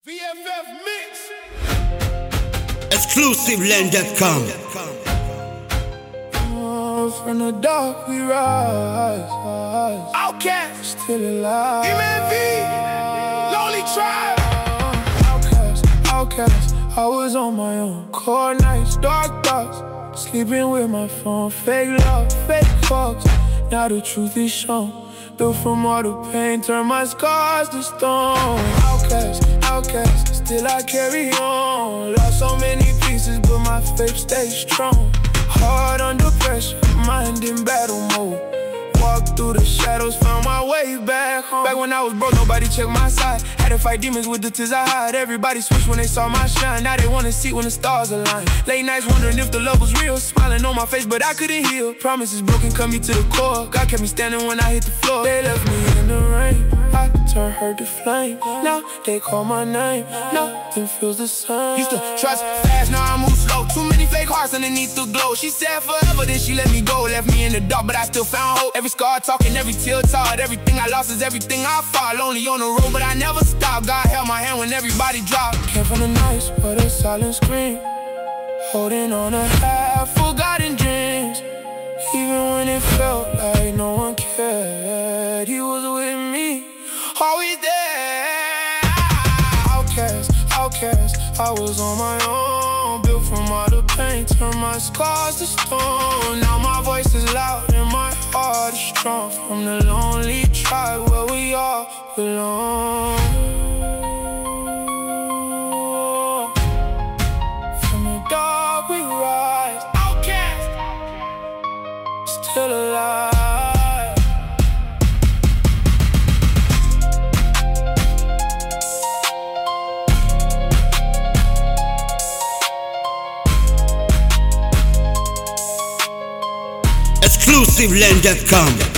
VFF Mix. ExclusiveLand.com. From the dark we rise. Outcast. Still alive. MNV. Lonely Tribe. Outcast. I was on my own. Cold nights, dark thoughts. Sleeping with my phone. Fake love, fake fucks. Now the truth is shown. Built from all the pain, turn my scars to stone. Outcast, still I carry on. Lost so many pieces, but my faith stays strong. Heart under pressure, mind in battle mode. Walked through the shadows, found my way back home. Back when I was broke, nobody checked my side. Had to fight demons with the tears I hide. Everybody switched when they saw my shine. Now they wanna see when the stars align. Late nights wondering if the love was real. Smiling on my face, but I couldn't heal. Promises broken, cut me to the core. God kept me standing when I hit the floor. They left me in the rain, I turned her to flame. Now they call my name, nothing feels the same. Used to trust fast, now I move slow. Too many fake hearts underneath the glow. She said forever, then she let me go. Left me in the dark, but I still found hope. Every scar talking, every tear taught. Everything I lost is everything I fought. Lonely on the road, but I never stopped. God held my hand when everybody dropped. Came from the nights, but a silent scream. Holding on to half-forgotten dreams. Even when it felt like no one cared, he was with me, always there. Outcast, I was on my own. Built from all the pain, turned my scars to stone. Now my voice is loud and my heart is strong. From the lonely tribe where we all belong. From the dark we rise. Outcast. Still alive. ExclusiveLand.com.